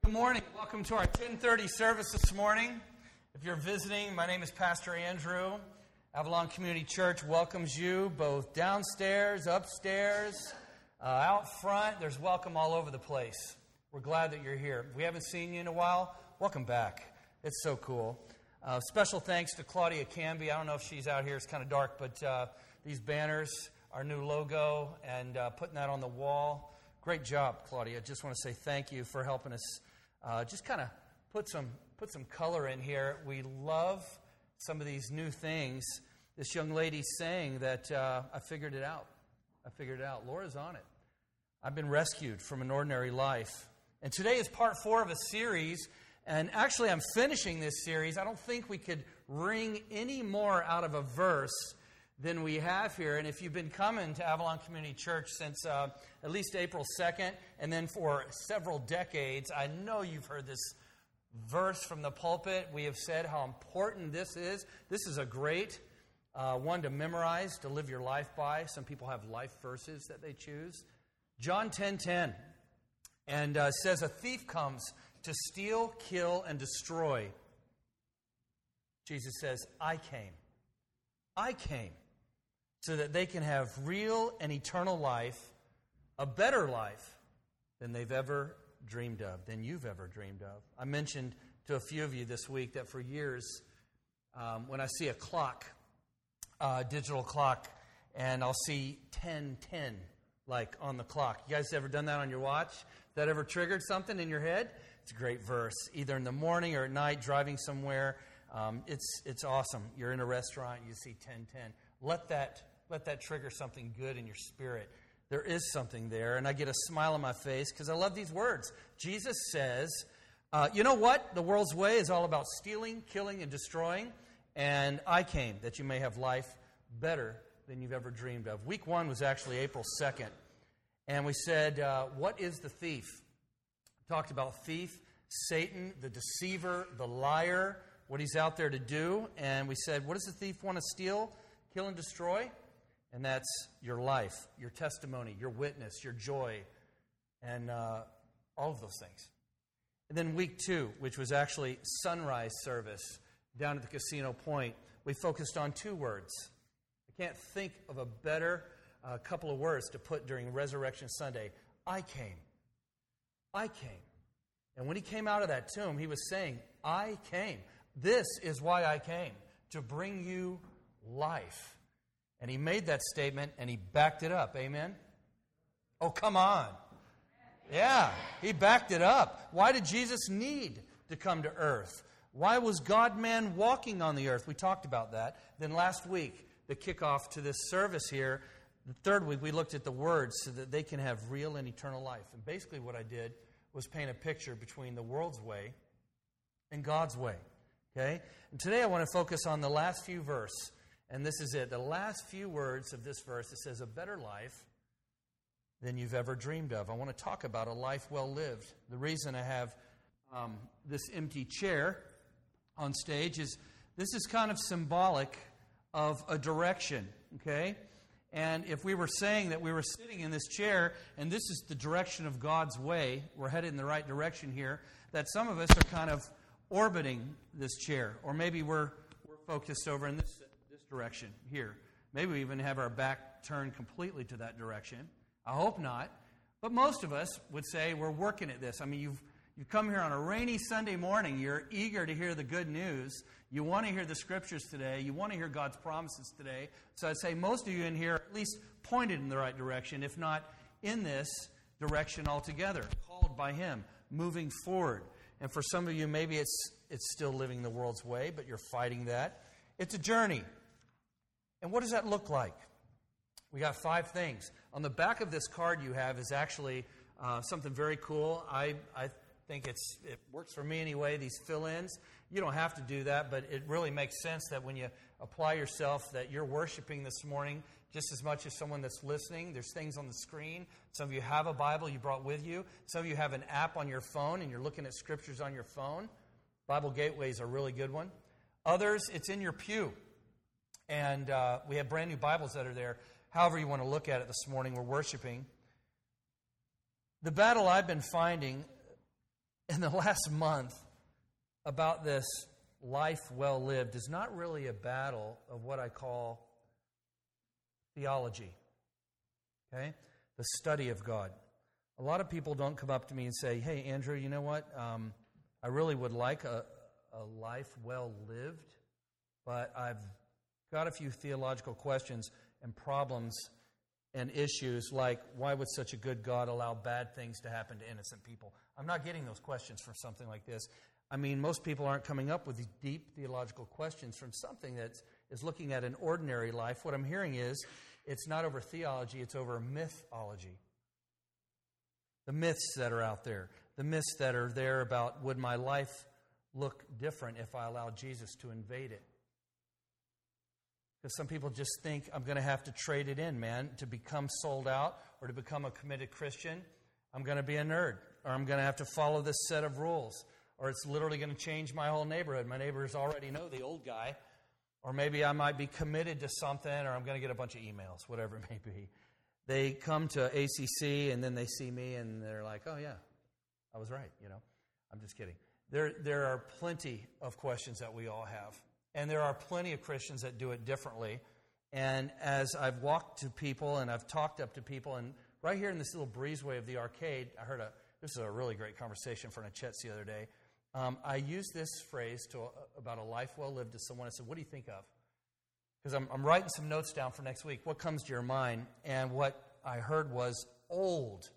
Good morning. Welcome to our 10:30 service this morning. If you're visiting, my name is Pastor Andrew. Avalon Community Church welcomes you both downstairs, upstairs, out front. There's welcome all over the place. We're glad that you're here. If we haven't seen you in a while, welcome back. It's so cool. Special thanks to Claudia Canby. I don't know if she's out here. It's kind of dark, but these banners, our new logo, and putting that on the wall. Great job, Claudia. Just want to say thank you for helping us just kind of put some color in here. We love some of these new things. This young lady's saying that I figured it out. Laura's on it. I've been rescued from an ordinary life. And today is part 4 of a series. And actually, I'm finishing this series. I don't think we could wring any more out of a verse than we have here. And if you've been coming to Avalon Community Church since at least April 2nd, and then for several decades, I know you've heard this verse from the pulpit. We have said how important this is. This is a great one to memorize, to live your life by. Some people have life verses that they choose. John 10:10, and says, "A thief comes to steal, kill, and destroy." Jesus says, I came so that they can have real and eternal life, a better life than they've ever dreamed of, than you've ever dreamed of. I mentioned to a few of you this week that for years, when I see a clock, digital clock, and I'll see 10:10 like on the clock. You guys ever done that on your watch? That ever triggered something in your head? It's a great verse. Either in the morning or at night, driving somewhere. It's awesome. You're in a restaurant, you see 10:10. Let that trigger something good in your spirit. There is something there, and I get a smile on my face because I love these words. Jesus says, you know what? The world's way is all about stealing, killing, and destroying, and I came that you may have life better than you've ever dreamed of. Week 1 was actually April 2nd, and we said, what is the thief? We talked about thief, Satan, the deceiver, the liar, what he's out there to do, and we said, what does the thief want to steal, kill, and destroy? And that's your life, your testimony, your witness, your joy, and all of those things. And then week 2, which was actually sunrise service down at the Casino Point, we focused on 2 words. I can't think of a better couple of words to put during Resurrection Sunday. I came. And when he came out of that tomb, he was saying, I came. This is why I came, to bring you life. And he made that statement, and he backed it up. Amen? Oh, come on. Yeah, he backed it up. Why did Jesus need to come to earth? Why was God-man walking on the earth? We talked about that. Then last week, the kickoff to this service here, the third week, we looked at the words so that they can have real and eternal life. And basically what I did was paint a picture between the world's way and God's way. Okay? And today I want to focus on the last few verses. And this is it. The last few words of this verse, it says, a better life than you've ever dreamed of. I want to talk about a life well lived. The reason I have this empty chair on stage is this is kind of symbolic of a direction, okay? And if we were saying that we were sitting in this chair and this is the direction of God's way, we're headed in the right direction here, that some of us are kind of orbiting this chair. Or maybe we're focused over in this direction here. Maybe we even have our back turned completely to that direction. I hope not. But most of us would say we're working at this. I mean, you've come here on a rainy Sunday morning. You're eager to hear the good news. You want to hear the scriptures today. You want to hear God's promises today. So I'd say most of you in here are at least pointed in the right direction, if not in this direction altogether, called by Him, moving forward. And for some of you, maybe it's still living the world's way, but you're fighting that. It's a journey. And what does that look like? We got 5 things. On the back of this card you have is actually something very cool. I think it works for me anyway, these fill-ins. You don't have to do that, but it really makes sense that when you apply yourself that you're worshiping this morning just as much as someone that's listening. There's things on the screen. Some of you have a Bible you brought with you. Some of you have an app on your phone and you're looking at scriptures on your phone. Bible Gateway is a really good one. Others, it's in your pew. And we have brand new Bibles that are there. However you want to look at it this morning, we're worshiping. The battle I've been finding in the last month about this life well lived is not really a battle of what I call theology, okay? The study of God. A lot of people don't come up to me and say, hey, Andrew, you know what? I really would like a life well lived, but I've got a few theological questions and problems and issues like, why would such a good God allow bad things to happen to innocent people? I'm not getting those questions from something like this. I mean, most people aren't coming up with these deep theological questions from something that is looking at an ordinary life. What I'm hearing is, it's not over theology, it's over mythology. The myths that are out there. The myths that are there about, would my life look different if I allowed Jesus to invade it? Because some people just think, I'm going to have to trade it in, man, to become sold out or to become a committed Christian. I'm going to be a nerd, or I'm going to have to follow this set of rules, or it's literally going to change my whole neighborhood. My neighbors already know the old guy, or maybe I might be committed to something, or I'm going to get a bunch of emails, whatever it may be. They come to ACC, and then they see me, and they're like, oh, yeah, I was right, you know. I'm just kidding. There are plenty of questions that we all have. And there are plenty of Christians that do it differently. And as I've walked to people and I've talked up to people, and right here in this little breezeway of the arcade, this is a really great conversation from a Chet's the other day. I used this phrase about a life well lived to someone. I said, what do you think of? Because I'm writing some notes down for next week. What comes to your mind? And what I heard was old.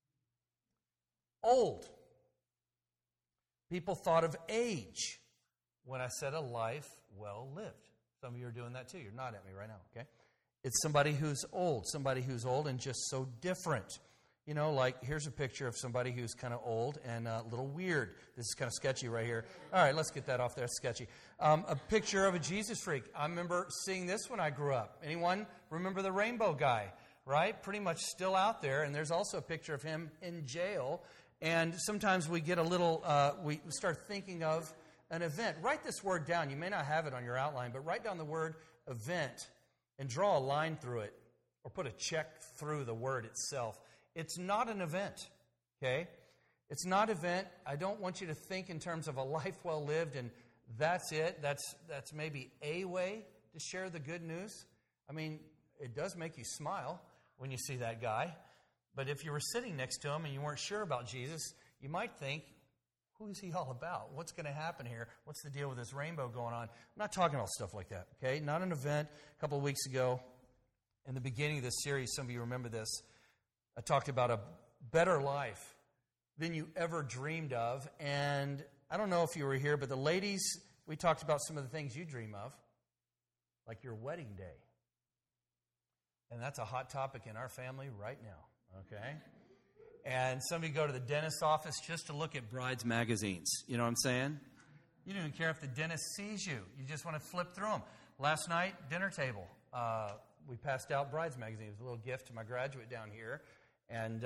Old. People thought of age when I said a life well lived. Some of you are doing that too. You're nodding at me right now, okay? It's somebody who's old and just so different. You know, like here's a picture of somebody who's kind of old and a little weird. This is kind of sketchy right here. All right, let's get that off there. It's sketchy. A picture of a Jesus freak. I remember seeing this when I grew up. Anyone remember the rainbow guy, right? Pretty much still out there. And there's also a picture of him in jail. And sometimes we get a little, we start thinking of an event. Write this word down. You may not have it on your outline, but write down the word event and draw a line through it or put a check through the word itself. It's not an event, okay? It's not an event. I don't want you to think in terms of a life well lived and that's it. That's maybe a way to share the good news. I mean, it does make you smile when you see that guy. But if you were sitting next to him and you weren't sure about Jesus, you might think, who is he all about? What's going to happen here? What's the deal with this rainbow going on? I'm not talking about stuff like that, okay? Not an event. A couple of weeks ago, in the beginning of this series, some of you remember this, I talked about a better life than you ever dreamed of. And I don't know if you were here, but the ladies, we talked about some of the things you dream of, like your wedding day. And that's a hot topic in our family right now, okay? And some of you go to the dentist's office just to look at brides magazines. You know what I'm saying? You don't even care if the dentist sees you. You just want to flip through them. Last night, dinner table. We passed out brides magazines. A little gift to my graduate down here. And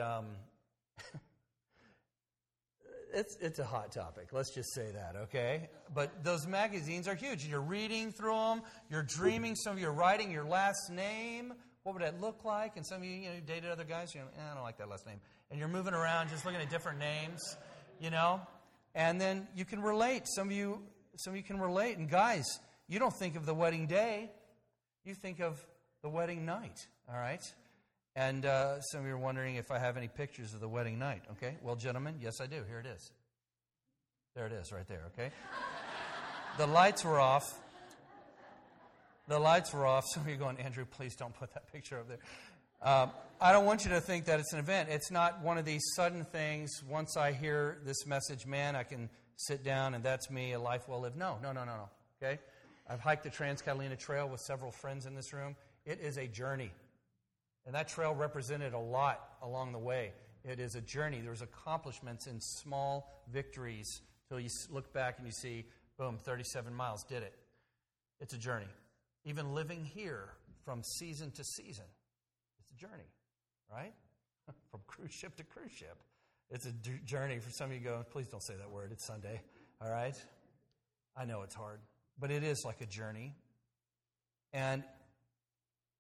it's a hot topic. Let's just say that, okay? But those magazines are huge. You're reading through them. You're dreaming. Some of you are writing your last name. What would that look like? And some of you, dated other guys. I don't like that last name. And you're moving around, just looking at different names, And then you can relate. Some of you can relate. And guys, you don't think of the wedding day. You think of the wedding night, all right? And some of you are wondering if I have any pictures of the wedding night, okay? Well, gentlemen, yes, I do. Here it is. There it is right there, okay? The lights were off. Some of you are going, Andrew, please don't put that picture up there. I don't want you to think that it's an event. It's not one of these sudden things. Once I hear this message, man, I can sit down and that's me, a life well lived. No. Okay? I've hiked the Trans-Catalina Trail with several friends in this room. It is a journey. And that trail represented a lot along the way. It is a journey. There's accomplishments in small victories till you look back and you see, boom, 37 miles, did it. It's a journey. Even living here from season to season, it's a journey, right? From cruise ship to cruise ship. It's a journey. For some of you go, please don't say that word. It's Sunday, all right? I know it's hard, but it is like a journey. And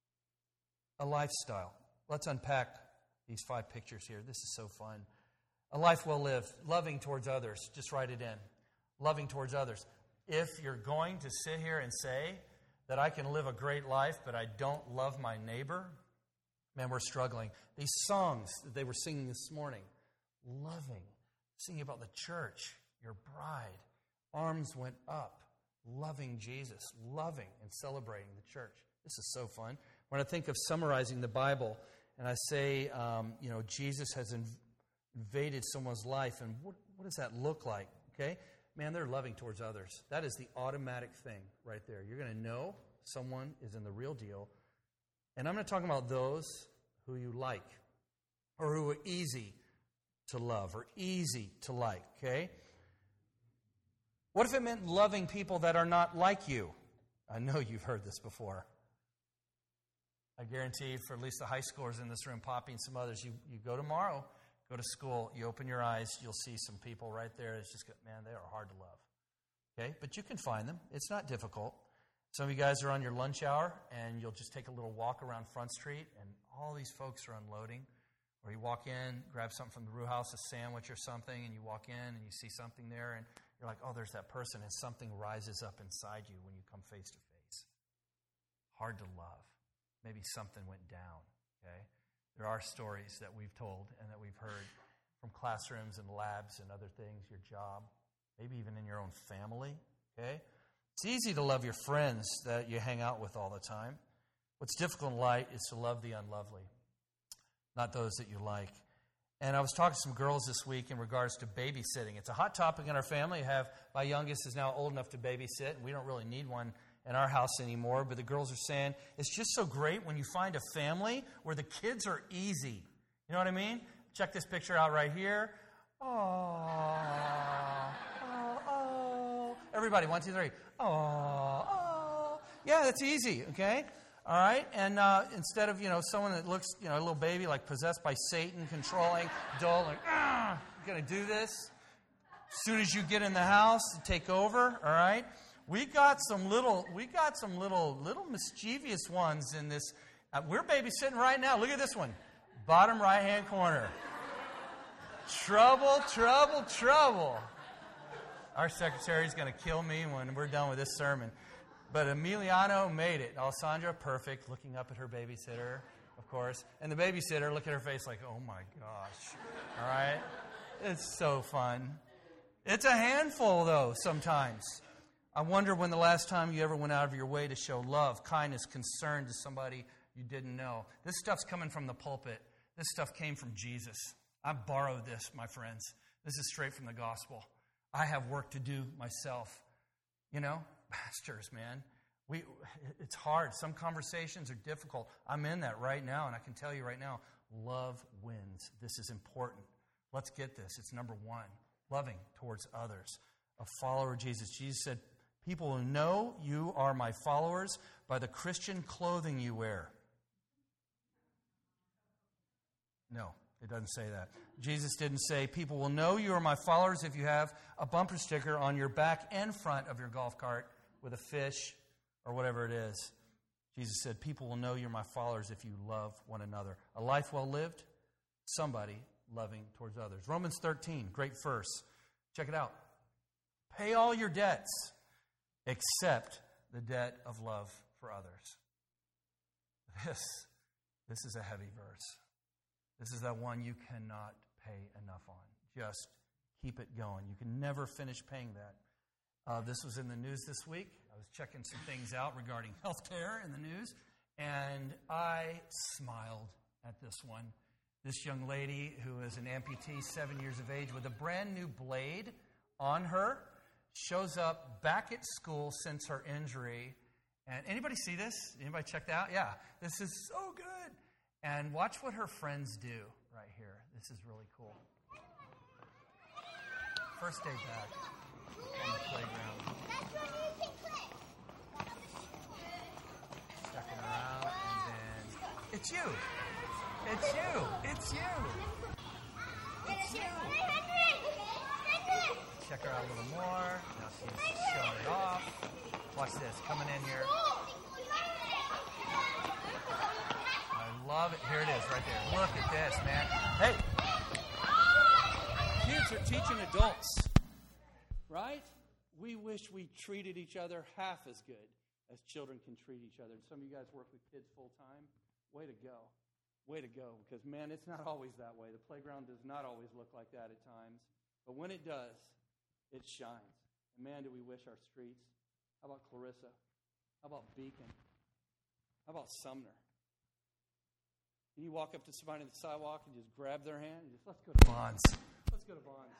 a lifestyle. Let's unpack these 5 pictures here. This is so fun. A life well lived, loving towards others. Just write it in. Loving towards others. If you're going to sit here and say that I can live a great life, but I don't love my neighbor, man, we're struggling. These songs that they were singing this morning, loving, singing about the church, your bride, arms went up, loving Jesus, loving and celebrating the church. This is so fun. When I think of summarizing the Bible, and I say, Jesus has invaded someone's life, and what does that look like? Okay, man, they're loving towards others. That is the automatic thing right there. You're going to know someone is in the real deal. And I'm not talking about those who you like or who are easy to love or easy to like, okay? What if it meant loving people that are not like you? I know you've heard this before. I guarantee for at least the high schoolers in this room, Poppy and some others, you go tomorrow, go to school, you open your eyes, you'll see some people right there. It's just, man, they are hard to love. Okay? But you can find them. It's not difficult. Some of you guys are on your lunch hour, and you'll just take a little walk around Front Street, and all these folks are unloading. Or you walk in, grab something from the brew house, a sandwich or something, and you walk in, and you see something there, and you're like, oh, there's that person, and something rises up inside you when you come face to face. Hard to love. Maybe something went down, okay? There are stories that we've told and that we've heard from classrooms and labs and other things, your job, maybe even in your own family, okay? It's easy to love your friends that you hang out with all the time. What's difficult in life is to love the unlovely, not those that you like. And I was talking to some girls this week in regards to babysitting. It's a hot topic in our family. My youngest is now old enough to babysit, and we don't really need one in our house anymore, but the girls are saying it's just so great when you find a family where the kids are easy. You know what I mean? Check this picture out right here. Oh, everybody, 1, 2, 3. Oh. Yeah, that's easy, okay? All right? And instead of, someone that looks, a little baby like possessed by Satan, controlling, dull, like, you're going to do this. As soon as you get in the house, take over, all right? We got some little mischievous ones in this. We're babysitting right now. Look at this one. Bottom right-hand corner. Trouble. Our secretary's going to kill me when we're done with this sermon. But Emiliano made it. Alessandra, perfect, looking up at her babysitter, of course. And the babysitter, look at her face like, oh my gosh. All right? It's so fun. It's a handful, though, sometimes. I wonder when the last time you ever went out of your way to show love, kindness, concern to somebody you didn't know. This stuff's coming from the pulpit. This stuff came from Jesus. I borrowed this, my friends. This is straight from the gospel. I have work to do myself. Pastors, man, it's hard. Some conversations are difficult. I'm in that right now, and I can tell you right now, love wins. This is important. Let's get this. It's number one, loving towards others. A follower of Jesus. Jesus said, people will know you are my followers by the Christian clothing you wear. No, it doesn't say that. Jesus didn't say, people will know you are my followers if you have a bumper sticker on your back and front of your golf cart with a fish or whatever it is. Jesus said, people will know you're my followers if you love one another. A life well lived, somebody loving towards others. Romans 13, great verse. Check it out. Pay all your debts except the debt of love for others. This is a heavy verse. This is that one you cannot pay enough on. Just keep it going. You can never finish paying that. This was in the news this week. I was checking some things out regarding healthcare in the news, and I smiled at this one. This young lady who is an amputee, 7 years of age, with a brand new blade on her, shows up back at school since her injury. And anybody see this? Anybody check that out? Yeah, this is so good. And watch what her friends do right here. This is really cool. First day back on the playground. Checking her out, and then it's you. It's you. It's you. It's you. Check her out a little more. Now she's showing it off. Watch this. Coming in here. I love it. Here it is right there. Look at this, man. Hey. Kids are teaching adults, right? We wish we treated each other half as good as children can treat each other. Some of you guys work with kids full time. Way to go. Way to go. Because, man, it's not always that way. The playground does not always look like that at times. But when it does, it shines. And, man, do we wish our streets. How about Clarissa? How about Beacon? How about Sumner? Can you walk up to somebody on the sidewalk and just grab their hand and just, let's go to Bonds. Let's go to Bonds.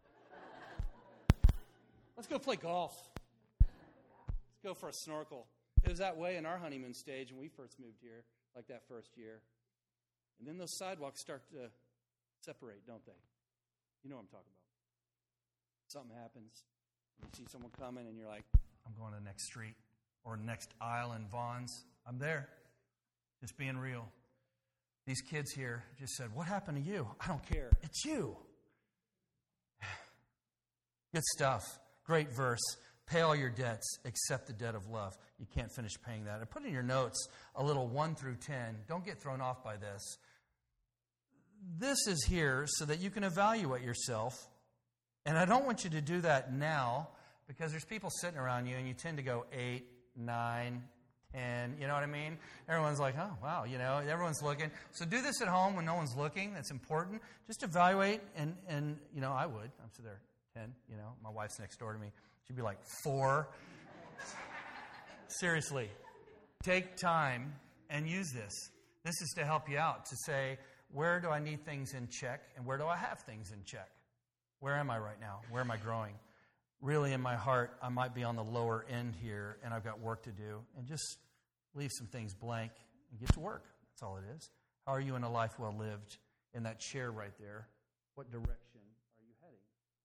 Let's go play golf. Let's go for a snorkel. It was that way in our honeymoon stage when we first moved here, like that first year. And then those sidewalks start to separate, don't they? You know what I'm talking about. Something happens. You see someone coming and you're like, I'm going to the next street or next aisle in Vons. I'm there. Just being real. These kids here just said, what happened to you? I don't care. It's you. Good stuff. Great verse. Pay all your debts except the debt of love. You can't finish paying that. I put in your notes a little 1 through 10. Don't get thrown off by this. This is here so that you can evaluate yourself. And I don't want you to do that now because there's people sitting around you and you tend to go 8, 9, 10. You know what I mean? Everyone's like, oh, wow, everyone's looking. So do this at home when no one's looking. That's important. Just evaluate and I would. I'm sitting there, 10, my wife's next door to me. She'd be like, 4. Seriously, take time and use this. This is to help you out, to say, where do I need things in check and where do I have things in check? Where am I right now? Where am I growing? Really, in my heart, I might be on the lower end here and I've got work to do. And just leave some things blank and get to work. That's all it is. How are you in a life well lived? In that chair right there, what direction are you heading?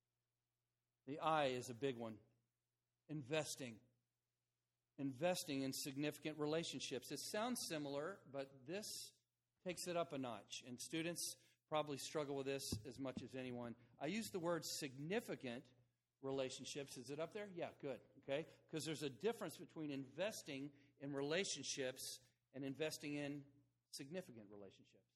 The I is a big one. Investing. Investing in significant relationships. It sounds similar, but this takes it up a notch. And students probably struggle with this as much as anyone. I use the word significant relationships. Is it up there? Yeah, good. Okay? Because there's a difference between investing in relationships and investing in significant relationships.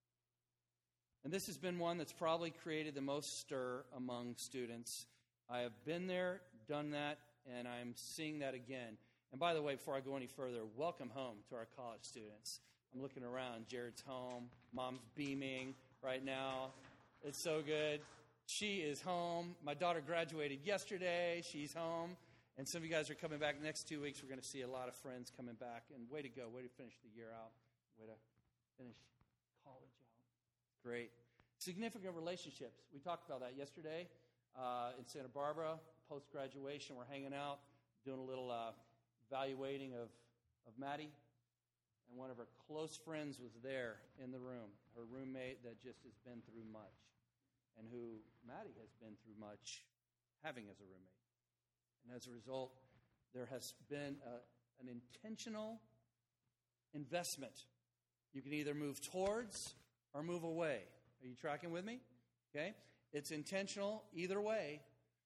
And this has been one that's probably created the most stir among students. I have been there, done that, and I'm seeing that again. And by the way, before I go any further, welcome home to our college students. I'm looking around. Jared's home. Mom's beaming right now. It's so good. She is home. My daughter graduated yesterday. She's home. And some of you guys are coming back next 2 weeks. We're going to see a lot of friends coming back. And way to go. Way to finish the year out. Way to finish college out. Great. Significant relationships. We talked about that yesterday in Santa Barbara. Post-graduation, we're hanging out, doing a little evaluating of Maddie. And one of her close friends was there in the room, her roommate that just has been through much, and who Maddie has been through much having as a roommate. And as a result, there has been an intentional investment. You can either move towards or move away. Are you tracking with me? Okay? It's intentional either way.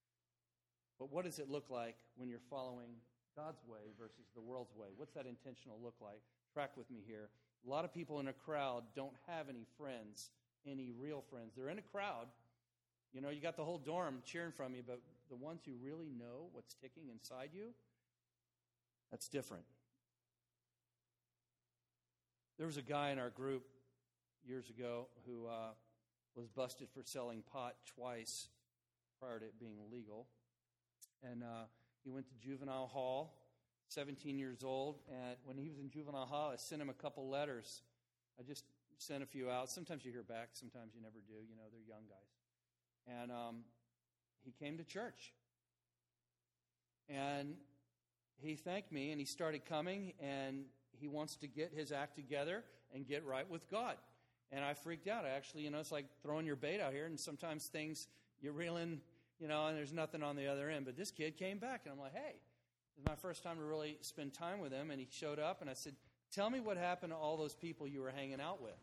But what does it look like when you're following God's way versus the world's way? What's that intentional look like? Track with me here. A lot of people in a crowd don't have any friends, any real friends. They're in a crowd. You got the whole dorm cheering from you, but the ones who really know what's ticking inside you, that's different. There was a guy in our group years ago who was busted for selling pot twice prior to it being legal. And he went to juvenile hall, 17 years old. And when he was in juvenile hall, I sent him a couple letters. I just sent a few out. Sometimes you hear back. Sometimes you never do. They're young guys. And he came to church. And he thanked me, and he started coming, and he wants to get his act together and get right with God. And I freaked out. I actually, it's like throwing your bait out here, and sometimes things you're reeling, and there's nothing on the other end. But this kid came back, and I'm like, hey, this is my first time to really spend time with him. And he showed up, and I said, tell me what happened to all those people you were hanging out with.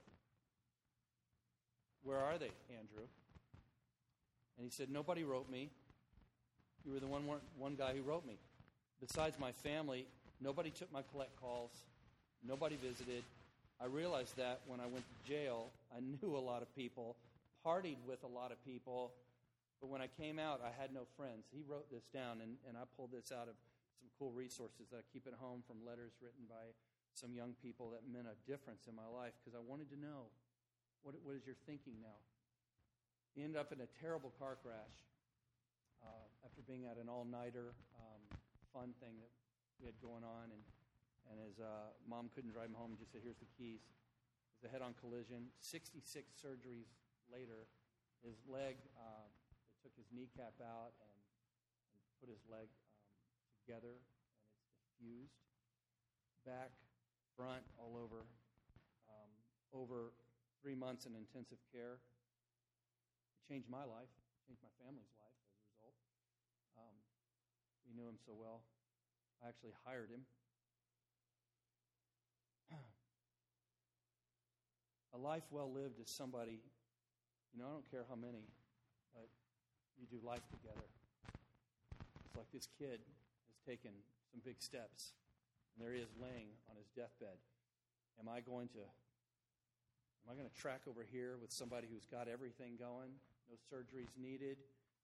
Where are they, Andrew? And he said, nobody wrote me. You were the one guy who wrote me. Besides my family, nobody took my collect calls. Nobody visited. I realized that when I went to jail. I knew a lot of people, partied with a lot of people, But when I came out, I had no friends. He wrote this down, and I pulled this out of some cool resources that I keep at home from letters written by some young people that meant a difference in my life because I wanted to know, what is your thinking now? He ended up in a terrible car crash after being at an all-nighter fun thing that we had going on, and his mom couldn't drive him home and just said, here's the keys. It was a head-on collision. 66 surgeries later, his leg, they took his kneecap out and put his leg together, and it's diffused. Back, front, all over. Over 3 months in intensive care. It changed my life, changed my family's life as a result. We knew him so well. I actually hired him. A life well lived is somebody, I don't care how many, but you do life together. It's like this kid has taken some big steps, and there he is laying on his deathbed. Am I going to track over here with somebody who's got everything going, no surgeries needed,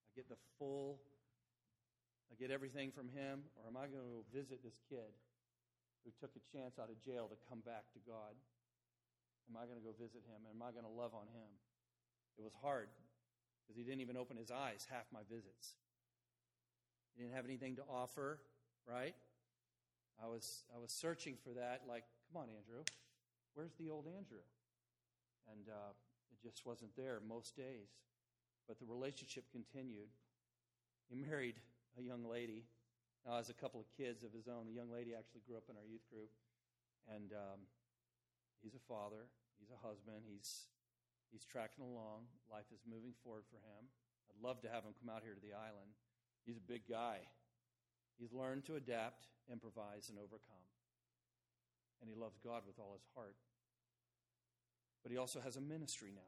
I get everything from him, or am I going to go visit this kid who took a chance out of jail to come back to God? Am I going to go visit him? Am I going to love on him? It was hard because he didn't even open his eyes half my visits. He didn't have anything to offer, right? I was searching for that, like, come on, Andrew, where's the old Andrew? And it just wasn't there most days. But the relationship continued. He married a young lady. Now, has a couple of kids of his own. The young lady actually grew up in our youth group. And he's a father. He's a husband. He's tracking along. Life is moving forward for him. I'd love to have him come out here to the island. He's a big guy. He's learned to adapt, improvise, and overcome. And he loves God with all his heart. But he also has a ministry now.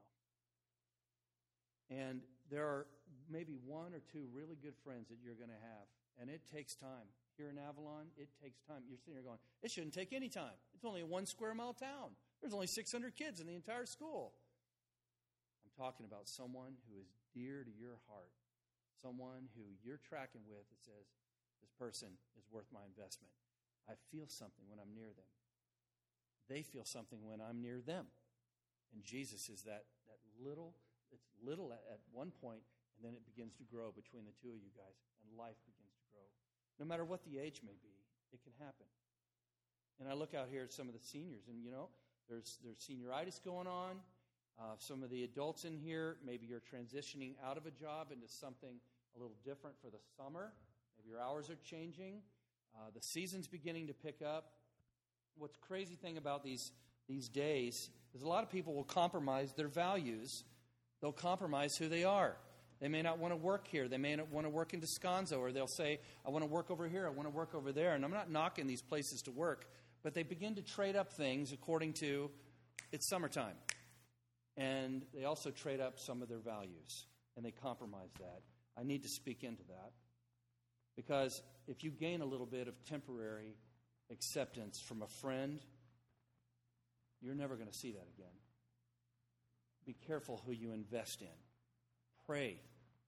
And there are maybe one or two really good friends that you're going to have. And it takes time. Here in Avalon, it takes time. You're sitting here going, it shouldn't take any time. It's only a 1 square mile town. There's only 600 kids in the entire school. I'm talking about someone who is dear to your heart. Someone who you're tracking with that says, this person is worth my investment. I feel something when I'm near them. They feel something when I'm near them. And Jesus is that little, it's little at one point, and then it begins to grow between the two of you guys, and life begins to grow. No matter what the age may be, it can happen. And I look out here at some of the seniors, and there's senioritis going on. Some of the adults in here, maybe you're transitioning out of a job into something a little different for the summer. Maybe your hours are changing. The season's beginning to pick up. What's crazy thing about these days is a lot of people will compromise their values. They'll compromise who they are. They may not want to work here. They may not want to work in Descanso, or they'll say, I want to work over here, I want to work over there. And I'm not knocking these places to work, but they begin to trade up things according to it's summertime. And they also trade up some of their values, and they compromise that. I need to speak into that. Because if you gain a little bit of temporary acceptance from a friend, you're never going to see that again. Be careful who you invest in. Pray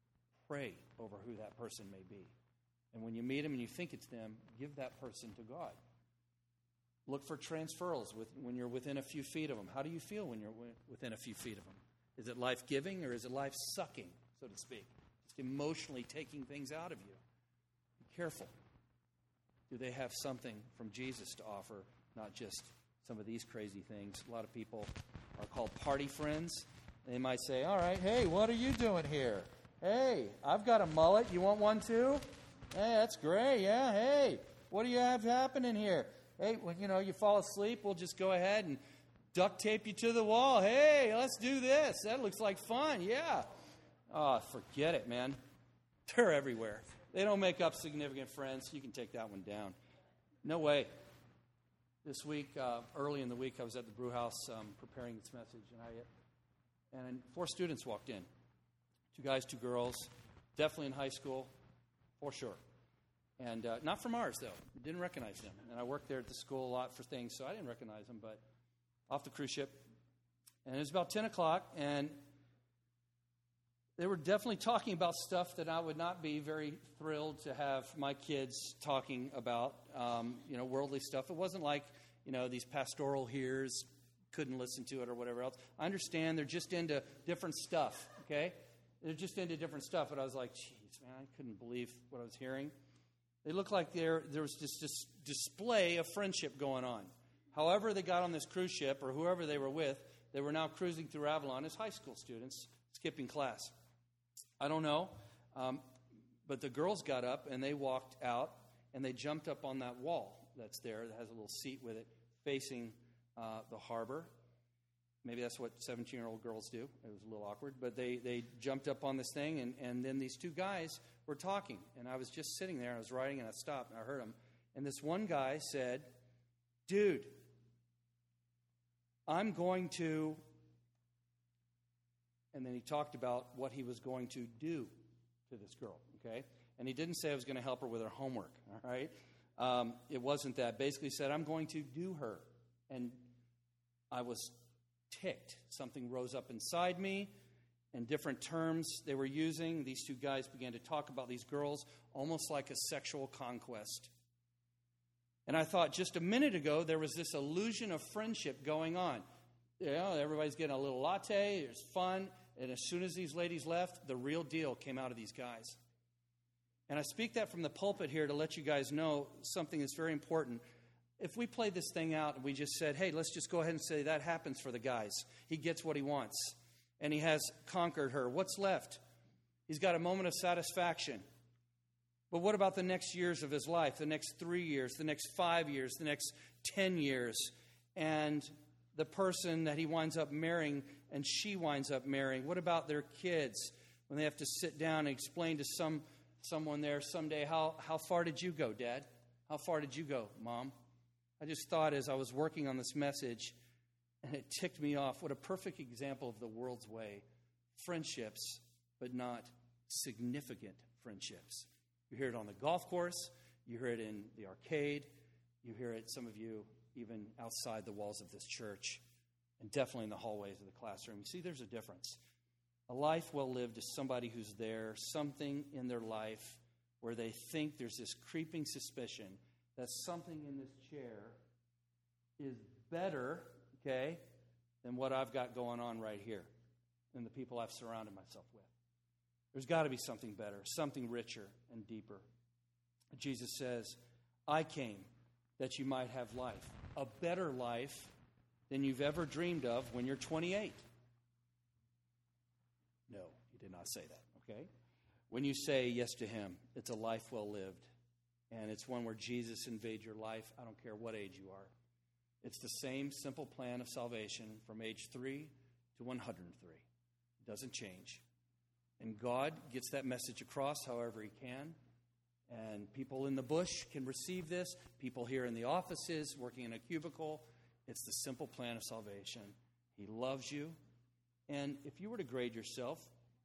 over who that person may be. And when you meet them and you think it's them, give that person to God. Look for transferals when you're within a few feet of them. How do you feel when you're within a few feet of them? Is it life-giving or is it life-sucking, so to speak? Just emotionally taking things out of you. Be careful. Do they have something from Jesus to offer, not just some of these crazy things? A lot of people are called party friends. They might say, all right, hey, what are you doing here? Hey, I've got a mullet. You want one too? Hey, that's great. Yeah, hey, what do you have happening here? Hey, when you fall asleep, we'll just go ahead and duct tape you to the wall. Hey, let's do this. That looks like fun. Yeah. Oh, forget it, man. They're everywhere. They don't make up significant friends. You can take that one down. No way. This week, early in the week, I was at the brew house preparing this message, and 4 students walked in. 2 guys, 2 girls, definitely in high school, for sure. And not from ours, though. Didn't recognize them. And I worked there at the school a lot for things, so I didn't recognize them, but off the cruise ship. And it was about 10 o'clock, and They were definitely talking about stuff that I would not be very thrilled to have my kids talking about, worldly stuff. It wasn't like, these pastoral hears couldn't listen to it or whatever else. I understand they're just into different stuff, okay? They're just into different stuff. But I was like, geez, man, I couldn't believe what I was hearing. They looked like there was this display of friendship going on. However they got on this cruise ship or whoever they were with, they were now cruising through Avalon as high school students, skipping class. I don't know, but the girls got up and they walked out and they jumped up on that wall that's there that has a little seat with it facing the harbor. Maybe that's what 17-year-old girls do. It was a little awkward, but they jumped up on this thing, and then these two guys were talking. And I was just sitting there, I was writing, and I stopped, and I heard them. And this one guy said, dude, I'm going to... And then he talked about what he was going to do to this girl, okay? And he didn't say I was going to help her with her homework, all right? It wasn't that. Basically said, I'm going to do her. And I was ticked. Something rose up inside me, and different terms they were using. These two guys began to talk about these girls almost like a sexual conquest. And I thought just a minute ago there was this illusion of friendship going on. Everybody's getting a little latte, there's fun, and as soon as these ladies left, the real deal came out of these guys. And I speak that from the pulpit here to let you guys know something that's very important. If we played this thing out and we just said, hey, let's just go ahead and say that happens for the guys. He gets what he wants, and he has conquered her. What's left? He's got a moment of satisfaction. But what about the next years of his life, the next 3 years, the next 5 years, the next 10 years? And the person that he winds up marrying and she winds up marrying? What about their kids when they have to sit down and explain to someone there someday, how far did you go, Dad? How far did you go, Mom? I just thought as I was working on this message, and it ticked me off, what a perfect example of the world's way. Friendships, but not significant friendships. You hear it on the golf course. You hear it in the arcade. You hear it, some of you, even outside the walls of this church, and definitely in the hallways of the classroom. You see, there's a difference. A life well lived is somebody who's there, something in their life where they think there's this creeping suspicion that something in this chair is better, okay, than what I've got going on right here and the people I've surrounded myself with. There's got to be something better, something richer and deeper. Jesus says, I came that you might have life, a better life than you've ever dreamed of when you're 28. No, he did not say that, okay? When you say yes to him, it's a life well lived, and it's one where Jesus invades your life. I don't care what age you are. It's the same simple plan of salvation from age 3 to 103. It doesn't change. And God gets that message across however he can. And people in the bush can receive this. People here in the offices, working in a cubicle. It's the simple plan of salvation. He loves you. And if you were to grade yourself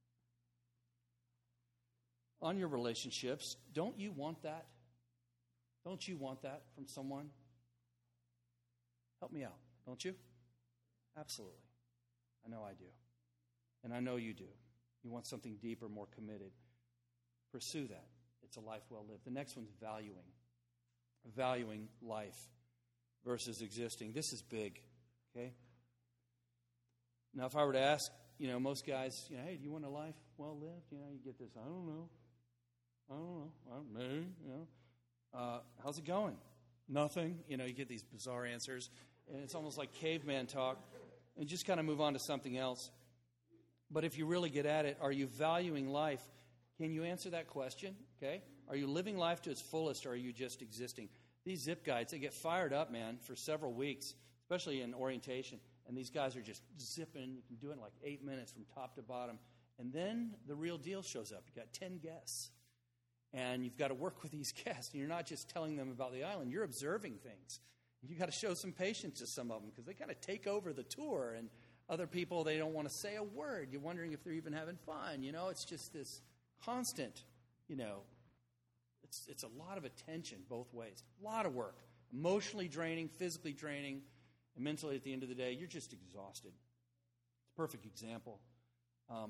on your relationships, don't you want that? Don't you want that from someone? Help me out, don't you? Absolutely. I know I do. And I know you do. You want something deeper, more committed. Pursue that. It's a life well lived. The next one's valuing. Valuing life versus existing. This is big, okay? Now, if I were to ask, most guys, hey, do you want a life well lived? You get this, I don't know. Maybe, how's it going? Nothing. You get these bizarre answers. And it's almost like caveman talk. And just kind of move on to something else. But if you really get at it, are you valuing life? Can you answer that question? Okay? Are you living life to its fullest, or are you just existing? These zip guides, they get fired up, man, for several weeks, especially in orientation. And these guys are just zipping. You can do it in like 8 minutes from top to bottom. And then the real deal shows up. You've got 10 guests. And you've got to work with these guests. And you're not just telling them about the island. You're observing things. You've got to show some patience to some of them because they kind of take over the tour. And other people, they don't want to say a word. You're wondering if they're even having fun. It's just this constant, it's a lot of attention both ways. A lot of work. Emotionally draining, physically draining, and mentally at the end of the day, you're just exhausted. It's a perfect example.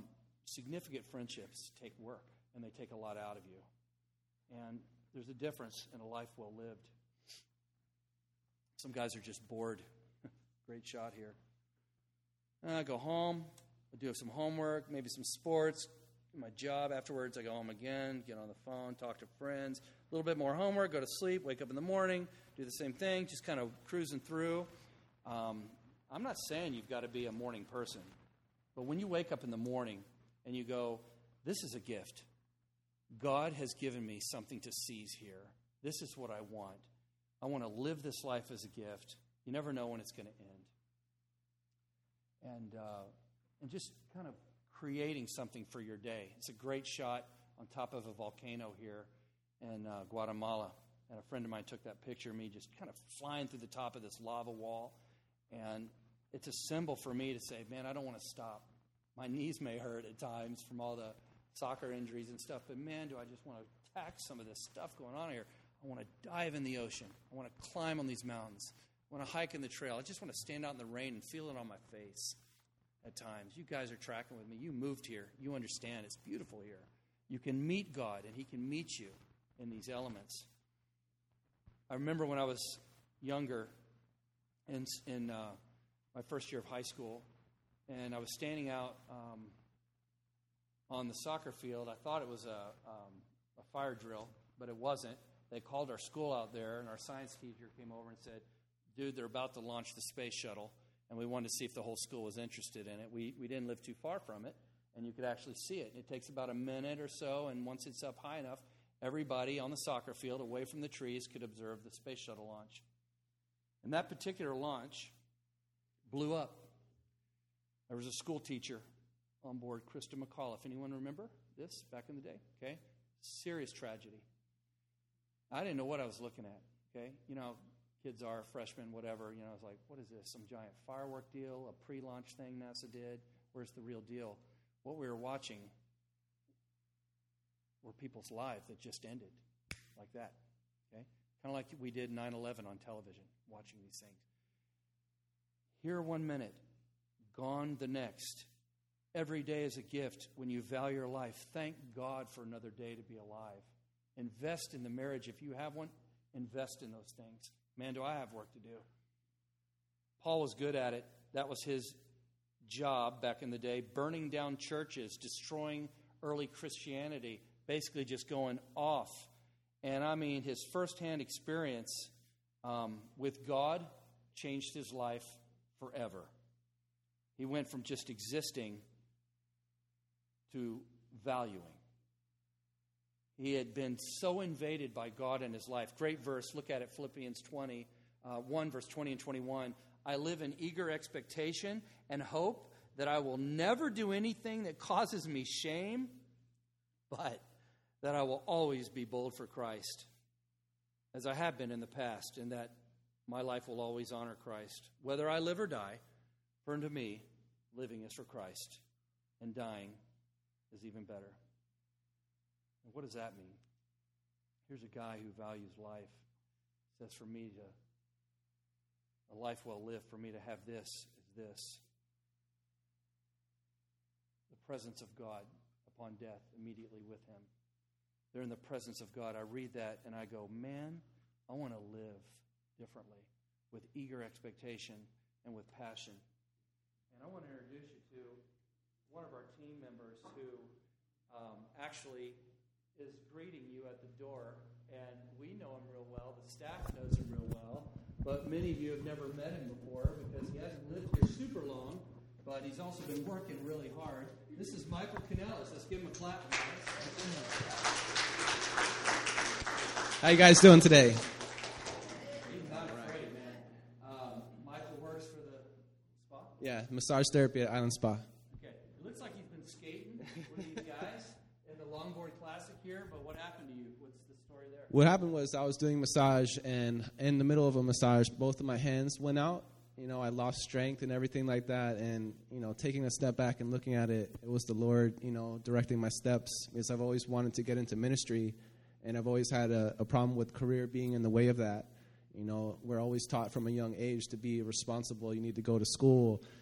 significant friendships take work, and they take a lot out of you. And there's a difference in a life well lived. Some guys are just bored. Great shot here. I go home, I do some homework, maybe some sports, my job. Afterwards, I go home again, get on the phone, talk to friends, a little bit more homework, go to sleep, wake up in the morning, do the same thing, just kind of cruising through. I'm not saying you've got to be a morning person, but when you wake up in the morning and you go, this is a gift. God has given me something to seize here. This is what I want. I want to live this life as a gift. You never know when it's going to end. And just kind of creating something for your day. It's a great shot on top of a volcano here in Guatemala. And a friend of mine took that picture of me just kind of flying through the top of this lava wall. And it's a symbol for me to say, man, I don't want to stop. My knees may hurt at times from all the soccer injuries and stuff, but man, do I just want to attack some of this stuff going on here. I want to dive in the ocean. I want to climb on these mountains. I want to hike in the trail. I just want to stand out in the rain and feel it on my face at times. You guys are tracking with me. You moved here. You understand. It's beautiful here. You can meet God, and He can meet you in these elements. I remember when I was younger, in my first year of high school, and I was standing out on the soccer field. I thought it was a fire drill, but it wasn't. They called our school out there, and our science teacher came over and said, dude, they're about to launch the space shuttle, and we wanted to see if the whole school was interested in it. We didn't live too far from it, and you could actually see it. It takes about a minute or so, and once it's up high enough, everybody on the soccer field away from the trees could observe the space shuttle launch. And that particular launch blew up. There was a school teacher on board, Krista McCall. If anyone remember this back in the day, okay? Serious tragedy. I didn't know what I was looking at, okay? You know, kids are freshmen, whatever. You know, I was like, what is this? Some giant firework deal, a pre-launch thing NASA did? Where's the real deal? What we were watching were people's lives that just ended like that, okay? Kind of like we did 9/11 on television, watching these things. Here 1 minute, gone the next. Every day is a gift when you value your life. Thank God for another day to be alive. Invest in the marriage. If you have one, invest in those things. Man, do I have work to do. Paul was good at it. That was his job back in the day, burning down churches, destroying early Christianity, basically just going off. And I mean, his firsthand experience with God changed his life forever. He went from just existing to valuing. He had been so invaded by God in his life. Great verse. Look at it, Philippians 1, verse 20 and 21. I live in eager expectation and hope that I will never do anything that causes me shame, but that I will always be bold for Christ, as I have been in the past, and that my life will always honor Christ. Whether I live or die, for unto me, living is for Christ, and dying is even better. And what does that mean? Here's a guy who values life. Says for me a life well lived, for me to have this is this. The presence of God upon death immediately with him. They're in the presence of God. I read that and I go, man, I want to live differently with eager expectation and with passion. And I want to introduce you to one of our team members who actually is greeting you at the door. And we know him real well. The staff knows him real well. But many of you have never met him before because he hasn't lived here super long. But he's also been working really hard. This is Michael Canellis. Let's give him a clap. How you guys doing today? He's not afraid, man. Michael works for the spa? Yeah, massage therapy at Island Spa. Okay. It looks like you've been skating with these guys in the Longboard Classic here, but what happened to you? What's the story there? What happened was I was doing massage, and in the middle of a massage, both of my hands went out. You know, I lost strength and everything like that, and, you know, taking a step back and looking at it, it was the Lord, you know, directing my steps, because I've always wanted to get into ministry, and I've always had a problem with career being in the way of that. You know, we're always taught from a young age to be responsible. You need to go to school,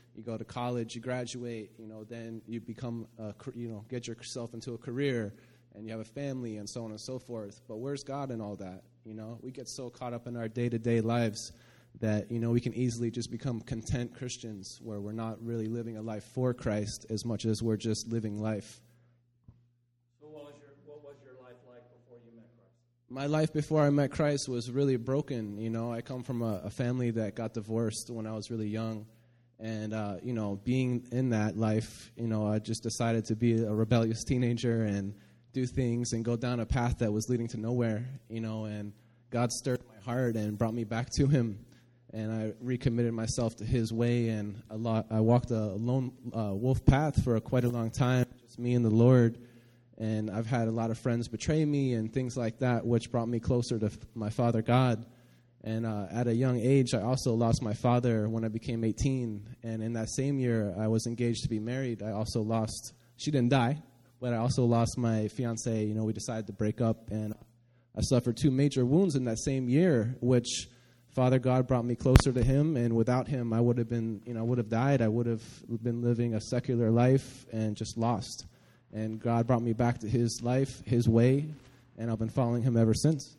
you go to college, you graduate, then you become, get yourself into a career, and you have a family, and so on and so forth. But where's God in all that? We get so caught up in our day-to-day lives that, we can easily just become content Christians where we're not really living a life for Christ as much as we're just living life. So what was your life like before you met Christ? My life before I met Christ was really broken. I come from a family that got divorced when I was really young. And, being in that life, I just decided to be a rebellious teenager and do things and go down a path that was leading to nowhere, and God stirred my heart and brought me back to him. And I recommitted myself to his way, and I walked a lone wolf path for quite a long time, just me and the Lord. And I've had a lot of friends betray me and things like that, which brought me closer to my Father God. And at a young age, I also lost my father when I became 18. And in that same year, I was engaged to be married. I also lost, she didn't die, but I also lost my fiance. We decided to break up, and I suffered 2 major wounds in that same year, which Father God brought me closer to him, and without him, I would have been, would have died. I would have been living a secular life and just lost. And God brought me back to his life, his way, and I've been following him ever since.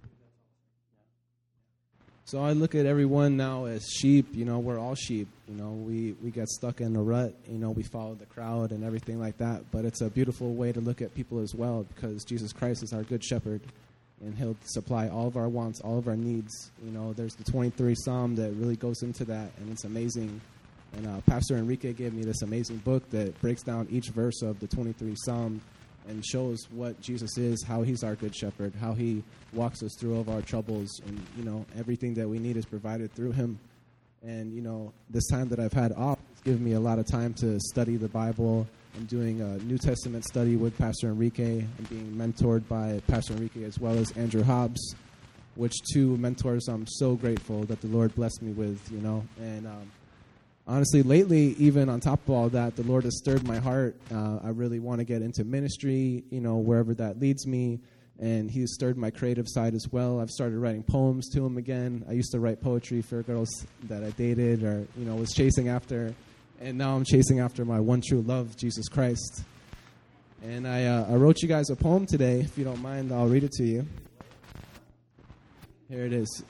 So I look at everyone now as sheep. We're all sheep. We get stuck in a rut. We follow the crowd and everything like that. But it's a beautiful way to look at people as well, because Jesus Christ is our good shepherd, and he'll supply all of our wants, all of our needs. There's the 23 Psalm that really goes into that, and it's amazing. And Pastor Enrique gave me this amazing book that breaks down each verse of the 23 Psalm and shows what Jesus is, how he's our good shepherd, how he walks us through all of our troubles, and, everything that we need is provided through him. And, this time that I've had off, it's given me a lot of time to study the Bible. I'm doing a New Testament study with Pastor Enrique and being mentored by Pastor Enrique as well as Andrew Hobbs, which 2 mentors I'm so grateful that the Lord blessed me with, And honestly, lately, even on top of all that, the Lord has stirred my heart. I really want to get into ministry, wherever that leads me. And he's stirred my creative side as well. I've started writing poems to him again. I used to write poetry for girls that I dated or, was chasing after. And now I'm chasing after my one true love, Jesus Christ. And I wrote you guys a poem today. If you don't mind, I'll read it to you. Here it is.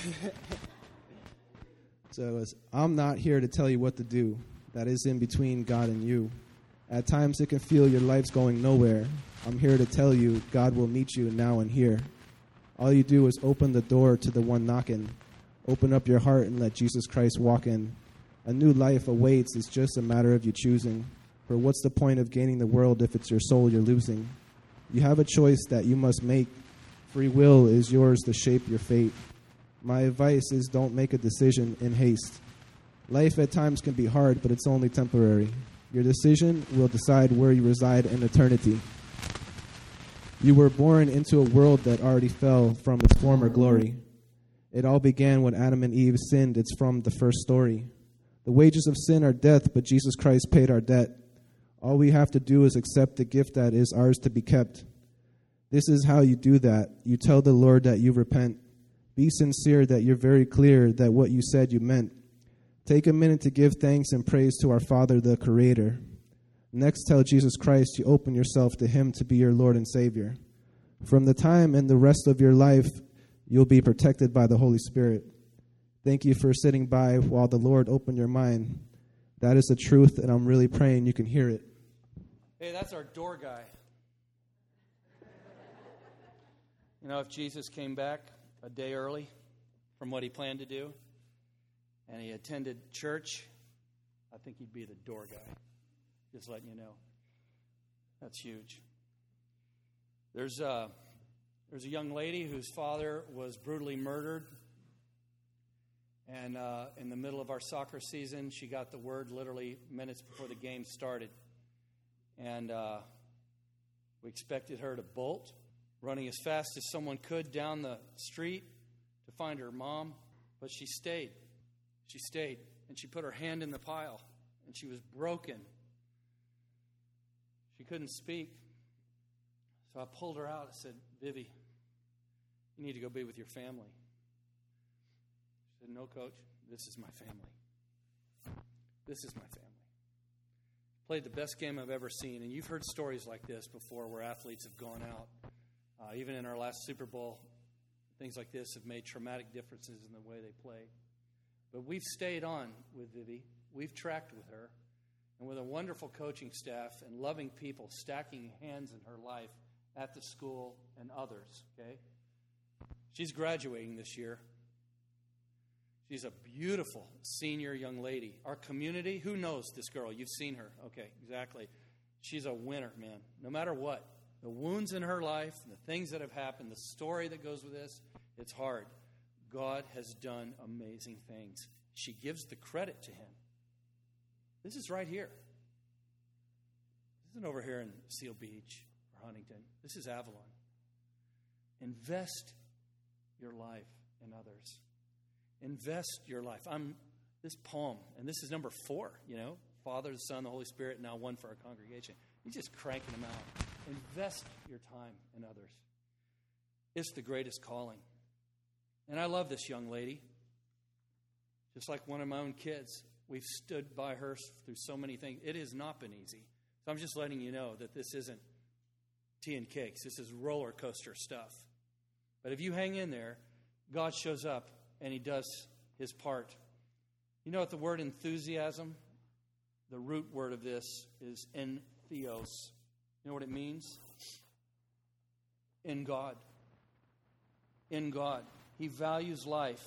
So it was, I'm not here to tell you what to do. That is in between God and you. At times it can feel your life's going nowhere. I'm here to tell you God will meet you now and here. All you do is open the door to the one knocking. Open up your heart and let Jesus Christ walk in. A new life awaits. It's just a matter of you choosing. For what's the point of gaining the world if it's your soul you're losing? You have a choice that you must make. Free will is yours to shape your fate. My advice is don't make a decision in haste. Life at times can be hard, but it's only temporary. Your decision will decide where you reside in eternity. You were born into a world that already fell from its former glory. It all began when Adam and Eve sinned. It's from the first story. The wages of sin are death, but Jesus Christ paid our debt. All we have to do is accept the gift that is ours to be kept. This is how you do that. You tell the Lord that you repent. Be sincere that you're very clear that what you said you meant. Take a minute to give thanks and praise to our Father, the Creator. Next, tell Jesus Christ you open yourself to Him to be your Lord and Savior. From the time and the rest of your life, you'll be protected by the Holy Spirit. Thank you for sitting by while the Lord opened your mind. That is the truth, and I'm really praying you can hear it. Hey, that's our door guy. If Jesus came back a day early from what he planned to do, and he attended church, I think he'd be the door guy. Just letting you know. That's huge. There's a young lady whose father was brutally murdered. And in the middle of our soccer season, she got the word literally minutes before the game started. And we expected her to bolt, running as fast as someone could down the street to find her mom. But she stayed. She stayed. And she put her hand in the pile. And she was broken. She couldn't speak. So I pulled her out. I said, Vivi, you need to go be with your family. She said, no, Coach, this is my family. This is my family. Played the best game I've ever seen, and you've heard stories like this before where athletes have gone out. Even in our last Super Bowl, things like this have made traumatic differences in the way they play. But we've stayed on with Vivi. We've tracked with her. And with a wonderful coaching staff and loving people stacking hands in her life at the school and others, okay? She's graduating this year. She's a beautiful senior young lady. Our community, who knows this girl? You've seen her. Okay, exactly. She's a winner, man. No matter what. The wounds in her life, the things that have happened, the story that goes with this, it's hard. God has done amazing things. She gives the credit to him. This is right here. This isn't over here in Seal Beach or Huntington. This is Avalon. Invest your life in others. Invest your life. This poem, and this is number 4, Father, the Son, the Holy Spirit, now one for our congregation. He's just cranking them out. Invest your time in others. It's the greatest calling. And I love this young lady. Just like one of my own kids, we've stood by her through so many things. It has not been easy. So I'm just letting you know that this isn't tea and cakes. This is roller coaster stuff. But if you hang in there, God shows up and he does his part. You know what the word enthusiasm, the root word of this is entheos. You know what it means? In God. In God. He values life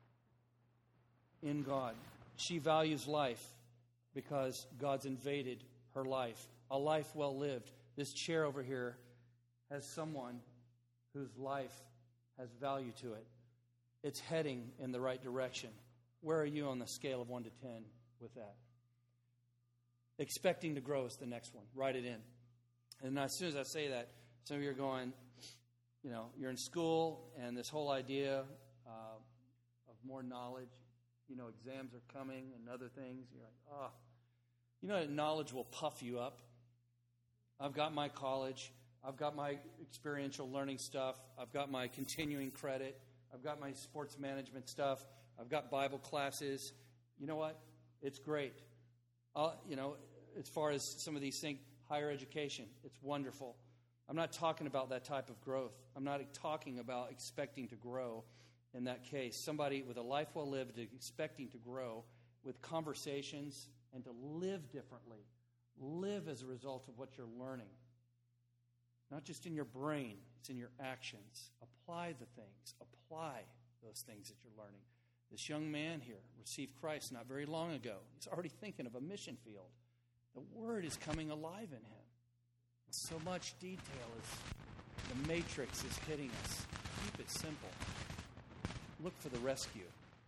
in God. She values life because God's invaded her life. A life well lived. This chair over here has someone whose life has value to it. It's heading in the right direction. Where are you on the scale of 1 to 10 with that? Expecting to grow is the next one. Write it in. And as soon as I say that, some of you are going, you're in school, and this whole idea of more knowledge, exams are coming and other things. You're like, that knowledge will puff you up. I've got my college. I've got my experiential learning stuff. I've got my continuing credit. I've got my sports management stuff. I've got Bible classes. You know what? It's great. As far as some of these things, higher education, it's wonderful. I'm not talking about that type of growth. I'm not talking about expecting to grow in that case. Somebody with a life well lived expecting to grow with conversations and to live differently. Live as a result of what you're learning. Not just in your brain, it's in your actions. Apply the things. Apply those things that you're learning. This young man here received Christ not very long ago. He's already thinking of a mission field. The Word is coming alive in him. And so much detail is, the matrix is hitting us. Keep it simple. Look for the rescue.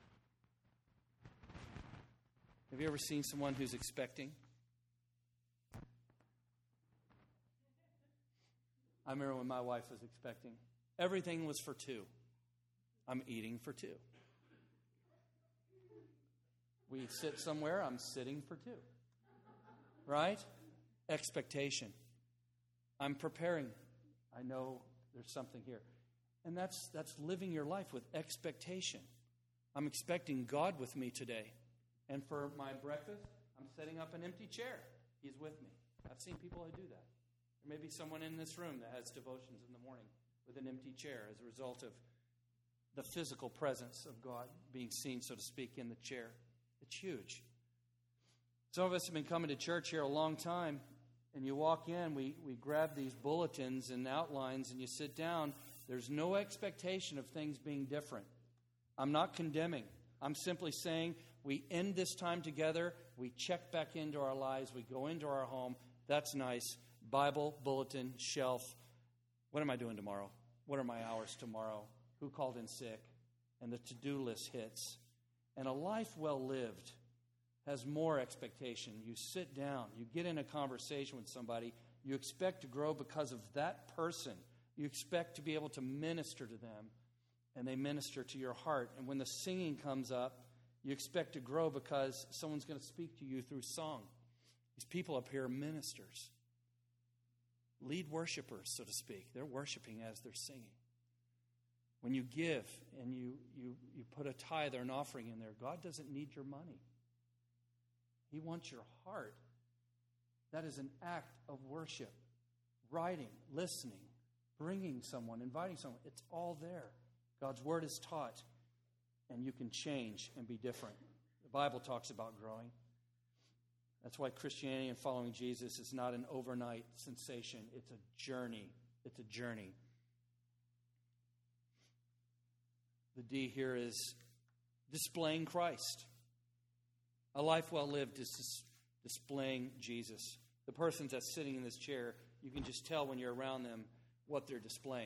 Have you ever seen someone who's expecting? I remember when my wife was expecting. Everything was for 2. I'm eating for 2. We sit somewhere, I'm sitting for 2. Right? Expectation. I'm preparing. I know there's something here. And that's living your life with expectation. I'm expecting God with me today. And for my breakfast, I'm setting up an empty chair. He's with me. I've seen people who do that. There may be someone in this room that has devotions in the morning with an empty chair as a result of the physical presence of God being seen, so to speak, in the chair. It's huge. Some of us have been coming to church here a long time, and you walk in, we grab these bulletins and outlines, and you sit down. There's no expectation of things being different. I'm not condemning. I'm simply saying we end this time together, we check back into our lives, we go into our home. That's nice. Bible, bulletin, shelf. What am I doing tomorrow? What are my hours tomorrow? Who called in sick? And the to-do list hits. And a life well lived has more expectation. You sit down, you get in a conversation with somebody, you expect to grow because of that person. You expect to be able to minister to them, and they minister to your heart. And when the singing comes up, you expect to grow because someone's going to speak to you through song. These people up here are ministers. Lead worshipers, so to speak. They're worshiping as they're singing. When you give and you put a tithe or an offering in there, God doesn't need your money. He wants your heart. That is an act of worship. Writing, listening, bringing someone, inviting someone. It's all there. God's word is taught, and you can change and be different. The Bible talks about growing. That's why Christianity and following Jesus is not an overnight sensation. It's a journey. It's a journey. The D here is displaying Christ. A life well lived is displaying Jesus. The person that's sitting in this chair, you can just tell when you're around them what they're displaying.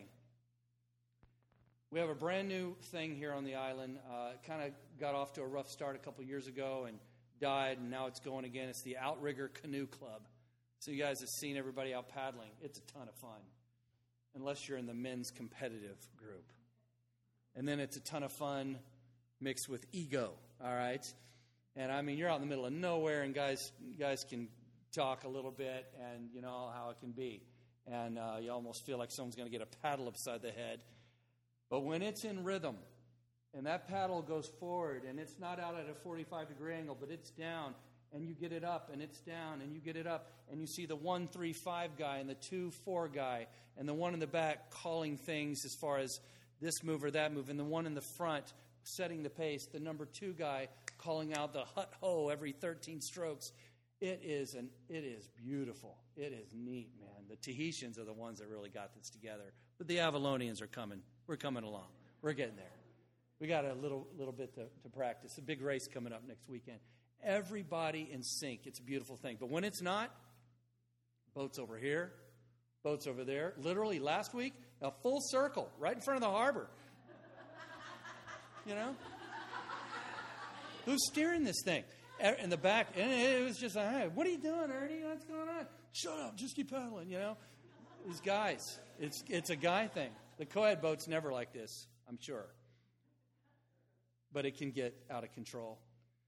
We have a brand new thing here on the island. It kind of got off to a rough start a couple years ago and died, and now it's going again. It's the Outrigger Canoe Club. So you guys have seen everybody out paddling. It's a ton of fun, unless you're in the men's competitive group. And then it's a ton of fun mixed with ego, all right? And I mean, you're out in the middle of nowhere, and guys can talk a little bit, and you know how it can be. And you almost feel like someone's going to get a paddle upside the head. But when it's in rhythm, and that paddle goes forward, and it's not out at a 45-degree angle, but it's down, and you get it up, and it's down, and you get it up, and you see the 1-3-5 guy and the 2-4 guy, and the one in the back calling things as far as this move or that move, and the one in the front setting the pace, the number 2 guy calling out the hut-ho every 13 strokes. It is beautiful. It is neat, man. The Tahitians are the ones that really got this together. But the Avalonians are coming. We're coming along. We're getting there. We got a little bit to practice. A big race coming up next weekend. Everybody in sync. It's a beautiful thing. But when it's not, boats over here, boats over there. Literally last week, a full circle right in front of the harbor. You know? Who's steering this thing? In the back, and it was just like, hey, what are you doing, Ernie? What's going on? Shut up, just keep paddling, you know? These guys, it's a guy thing. The co-ed boat's never like this, I'm sure. But it can get out of control.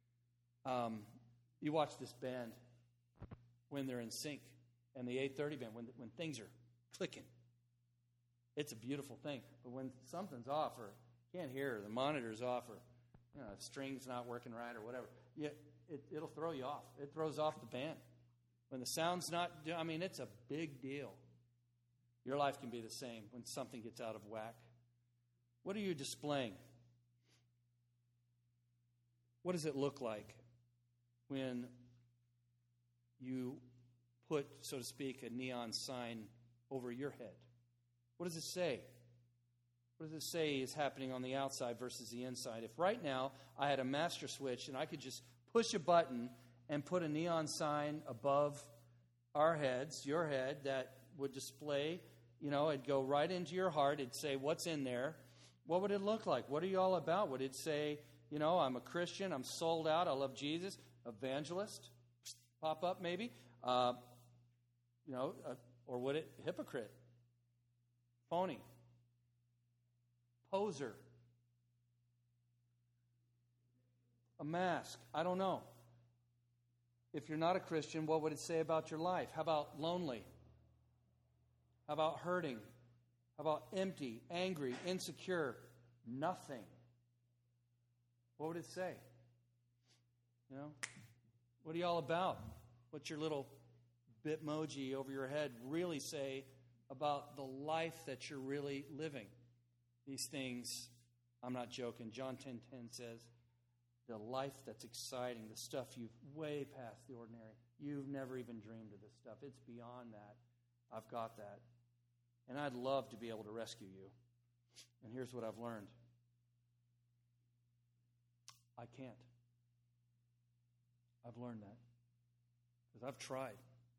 You watch this band when they're in sync, and the 830 band, when things are clicking. It's a beautiful thing. But when something's off, or you can't hear, or the monitor's off, or the string's not working right, or whatever, it'll throw you off. It throws off the band. When the sound's not, it's a big deal. Your life can be the same when something gets out of whack. What are you displaying? What does it look like when you put, so to speak, a neon sign over your head? What does it say? What does it say is happening on the outside versus the inside? If right now I had a master switch and I could just push a button and put a neon sign above our heads, your head, that would display, it'd go right into your heart. It'd say, what's in there? What would it look like? What are you all about? Would it say, I'm a Christian, I'm sold out, I love Jesus, evangelist, pop up maybe, or would it hypocrite, phony, poser, a mask? I don't know. If you're not a Christian, what would it say about your life? How about lonely? How about hurting? How about empty, angry, insecure? Nothing. What would it say? What are you all about? What's your little Bitmoji over your head really say about the life that you're really living? These things, I'm not joking. John 10:10 says, the life that's exciting, the stuff you've way past the ordinary. You've never even dreamed of this stuff. It's beyond that. I've got that. And I'd love to be able to rescue you. And here's what I've learned. I can't. I've learned that. Because I've tried.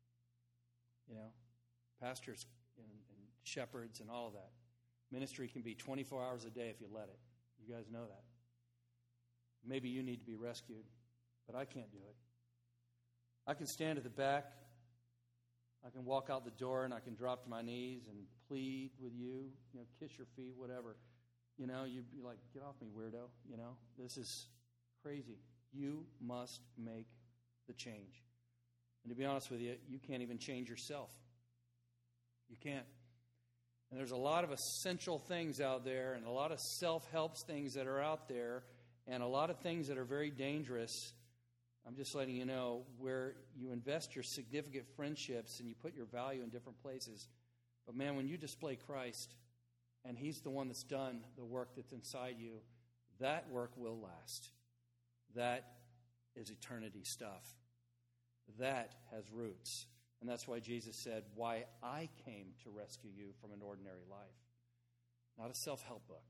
Pastors and shepherds and all of that. Ministry can be 24 hours a day if you let it. You guys know that. Maybe you need to be rescued, but I can't do it. I can stand at the back. I can walk out the door and I can drop to my knees and plead with you, kiss your feet, whatever. You'd be like, get off me, weirdo. This is crazy. You must make the change. And to be honest with you, you can't even change yourself. You can't. And there's a lot of essential things out there and a lot of self-help things that are out there and a lot of things that are very dangerous I'm just letting you know where you invest your significant friendships and you put your value in different places. But man, when you display Christ and He's the one that's done the work that's inside you, that work will last. That is eternity stuff. That has roots. And that's why Jesus said, why I came to rescue you from an ordinary life. Not a self-help book.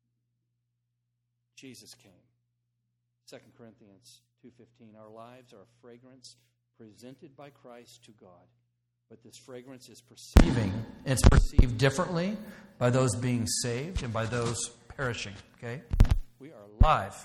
Jesus came. 2 Corinthians 2:15, our lives are a fragrance presented by Christ to God. But this fragrance is it's perceived differently by those being saved and by those perishing. Okay? We are alive.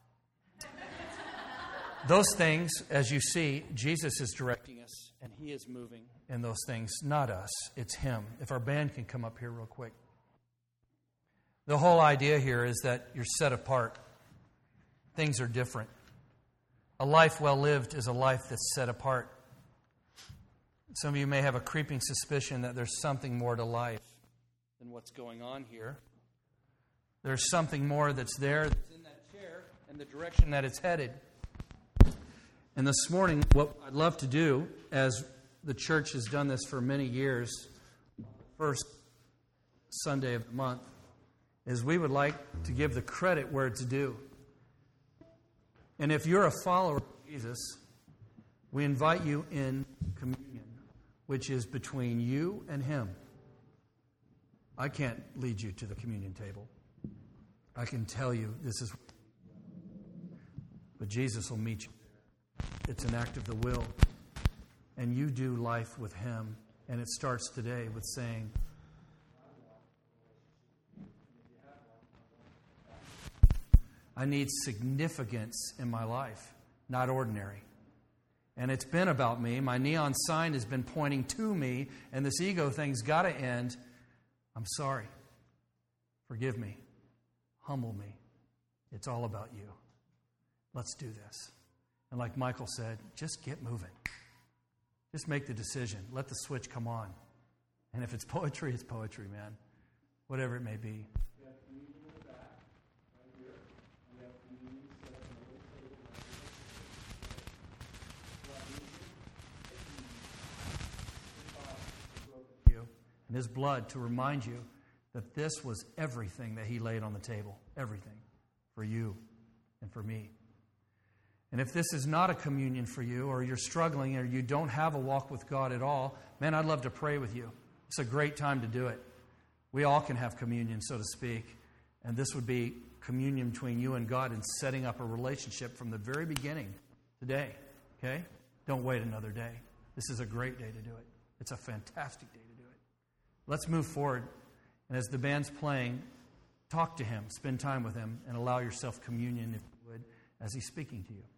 Those things, as you see, Jesus is directing us, and He is moving in those things, not us. It's Him. If our band can come up here real quick. The whole idea here is that you're set apart. Things are different. A life well lived is a life that's set apart. Some of you may have a creeping suspicion that there's something more to life than what's going on here. There's something more that's there, that's in that chair, and the direction that it's headed. And this morning, what I'd love to do, as the church has done this for many years, first Sunday of the month, is we would like to give the credit where it's due. And if you're a follower of Jesus, we invite you in communion, which is between you and Him. I can't lead you to the communion table. I can tell you this is... But Jesus will meet you. It's an act of the will. And you do life with Him. And it starts today with saying, I need significance in my life, not ordinary. And it's been about me. My neon sign has been pointing to me, and this ego thing's got to end. I'm sorry. Forgive me. Humble me. It's all about you. Let's do this. And like Michael said, just get moving. Just make the decision. Let the switch come on. And if it's poetry, it's poetry, man. Whatever it may be. And His blood to remind you that this was everything that He laid on the table. Everything. For you and for me. And if this is not a communion for you, or you're struggling, or you don't have a walk with God at all, man, I'd love to pray with you. It's a great time to do it. We all can have communion, so to speak. And this would be communion between you and God and setting up a relationship from the very beginning today. Okay? Don't wait another day. This is a great day to do it. It's a fantastic day to do it. Let's move forward. And as the band's playing, talk to Him, spend time with Him, and allow yourself communion, if you would, as He's speaking to you.